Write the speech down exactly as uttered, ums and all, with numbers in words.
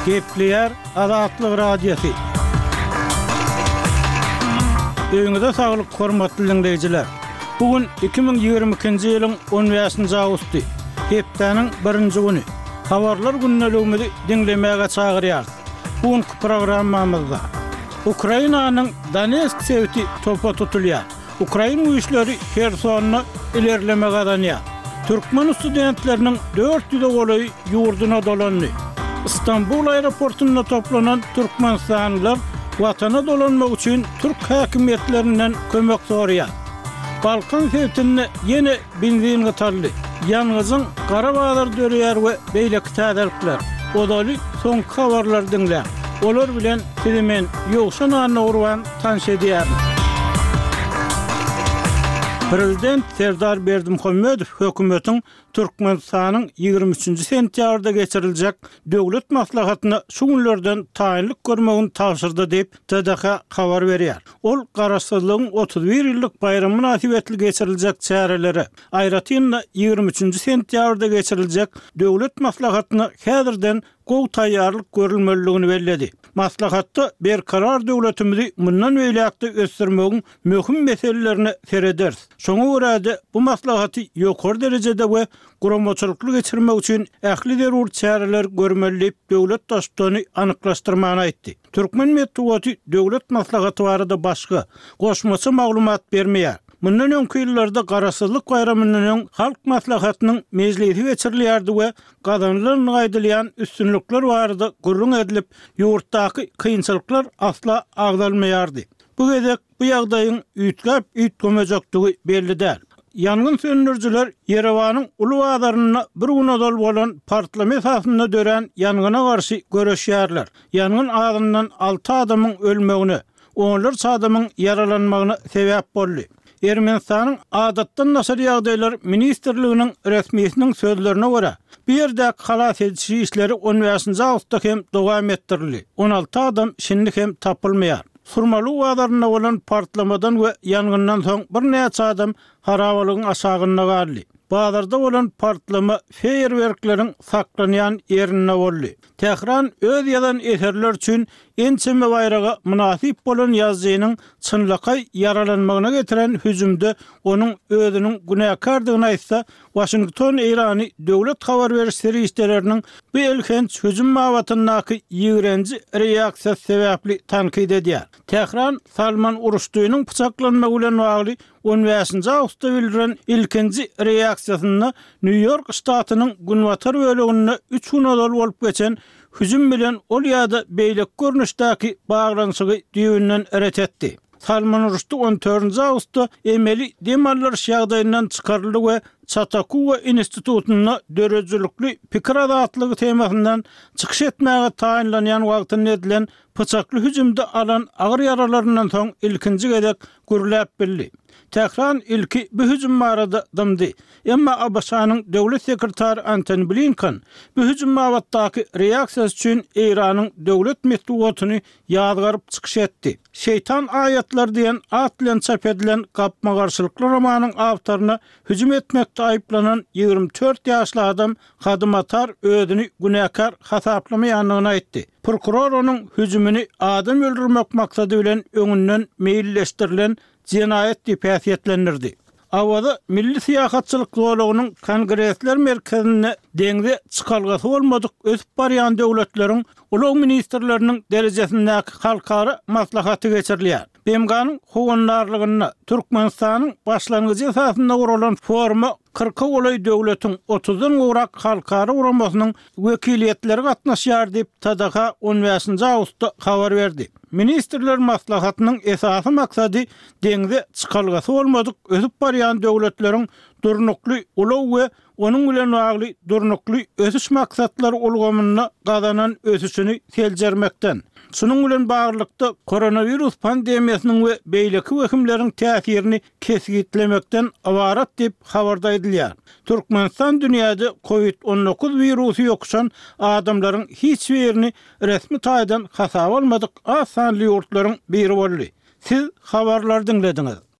Gepleyer Azatlyk Radiosu. Öňüňizde saglyk, hormatly dinleýijiler. Bugün iki bin ýygrimi ikinji ýylyň on beşinji awgusty. Hepdeniň birinji güni. Habarlar günnäligimizi dinlemäge çagyrýar. Bugünkü programmamyzda Ukrainanyň Donetsk şäheri topa tutulýar. Ukraina güýçleri Hersonyny ilerlemege adanýar. Türkmen studentleriniň dört ýüze goly ýurduna dolandy. İstanbul aeroportuna toplanan Türkmenistanlylar watana dolanmak üçin Türk häkimetlerinden kömek sorýar. Balkan şäherine ýene benzin gatarly. Ýalňyzyň Garabağlar döreýär we beýleki täzelikler. Odaly soňky habarlar dinle. Olar bilen sizimen ýokşan anna urwan tanış edýär. Prezident Serdar Berdimuhammedow hökümetiň Türkmenistanyň ýygrimi üçinji sentýabrda geçiriljek döwlet maslahatyna şu günlerden taýinlik görmegini tapşyrdy diýip T D H habar berýär. Ol garaşsyzlygyň otuz bir ýyllyk bayramy münasibetli geçiriljek çäreleri aýratynda ýygrimi üçinji sentýabrda geçiriljek döwlet maslahatyna häzirden gowy taýýarlyk görülmeligini belledi. Maslahatda berkarar döwletimizi mundan öýläkde ösdürmegiň möhüm meselelerini sereder. Şoňa görä bu maslahaty ýokary derejede we guramaçylykly geçirmek üçin ähli derur çäreler görmeli döwlet daşdyny anyklaşdyrmagyny aýtdy. Türkmen medeniýeti döwlet maslahaty barada başga goşmaça maglumat bermeýär. Mundan öňki ýyllarda garaşsyzlyk bayramynyň halk maslahatynyň mejlisi geçirilýärdi we gazanlylaryny gaýdylýan üstünlükler barada gurrun edilip ýurtdaky kynçylyklar asla agdalmaýardy. Bu gezek bu ýagdaýyň üýtgäp üýtgemejekdigi belli däl. Yangın söndürücüler Yerewanyň uly bazarynda bir günodal bolan partlama esasynda dören yangına garşy görüşýärler. Yangın agdyndan alty adamyň ölmegine, onlarca adamyň yaralanmagyna sebäp boldy. Ermenistanyň adatdan nasar ýagdaýlar ministrliginiň resmiýetiniň sözlerine görä, bir ýerde halas edişi işleri on beşinji awgustda hem dowam etdirildi. on alty adam şindi hem tapylmaýar. Surmaly bazarynda bolan partlamadan we ýangyndan soň bir näçe adam harabalygyň aşagyna garly. Bazarda bolan partlama feýerwerkleriň saklanýan ýerine boldy. Tehran öz ýazan eserler üçin ençeme bayraga münasip bolan ýazgynyň çynlykay yaralanmagyna getiren hüjümde onuň özüniň günäkardygyny aýtsa, Washington Irany döwlet habar beriş serýişleriniň bu elkenç hüjüm mawatyndaky ýigrenji reaksiýa sebäpli tankyd edýär. Tehran Salman Uruşdynyň pyçaklanmagy bilen bagly on beşinji awgustda bildiren ilkinji reaksiýasyny New York ştatynyň Günwatar böleginde üç günodal bolup geçen hüjüm bilen ol ýa-da beýlek görnüşdäki baglanşygy düýünden eret etdi. Salman Uruşdy on dördünji awgustda emeli demallar şagdaýyndan çykaryldy we Çatakuwa institutyna dörejilikli pikir azatlygy temasyndan çykyş etmäge taýinlanýan wagtyny edilen pyçakly hüjümde alan agyr yaralaryndan soň ilkinji gezek gürläp bildi. Tehran ilki bu hüjüm barada dymdy. Emma Abbasanyň döwlet sekretary Antony Blinken bu hüjüm wagtdaky reaksiýasy üçin Iranyň döwlet medeniýetini ýadgaryp çykyş etdi. Şeytan ayatlar diyen at bilen çap edilen gapma garşylykly romanyň awtoryna hüjüm etmekde aýplanan ýygrimi dört ýaşly adam Hadymatar özüni günäkar hasaplamaýanlygyny aýtdy. Prokuror onuň hüjümini adam öldürmek maksady bilen öňünden meýilleşdirilen cinayet diýip häsiýetlendirdi. Awada milli siýasatçylyk zolagynyň Kongresler merkezine deňde çykalgasy bolmadyk ösüp barýan döwletleriň ulug ministrleriniň derejesindäki halkara maslahaty geçirilýär. B M G'nyň howandarlygyna Türkmenistanyň başlangyjy esasynda guralan forma kırka goly döwletiň otuzdan gowrak halkara uramasynyň wekiliýetleri gatnaşýar diýip T D H on beşinji awgustda habar berdi. Ministrler maslahatynyň esasy maksady deňde çykalgasy bolmadyk ösüp barýan döwletleriň durnukly ulug we onuň bilen bagly durnukly ösüş maksatlary ulgamyna gazanan ösüşini seljermekden. Şunun bilen baglykda koronavirus pandemiýasynyň we beýleki wekimleriň täsirini kesgitlemekden awarat diýip habarda edilýär. Türkmenistan dünýäde covid on dokuz virusy ýokşan adamlaryň hiç birini resmi taýdan hasap almadyk asanly ýurtlaryň biri boldy. Siz habarlar dinlediňiz.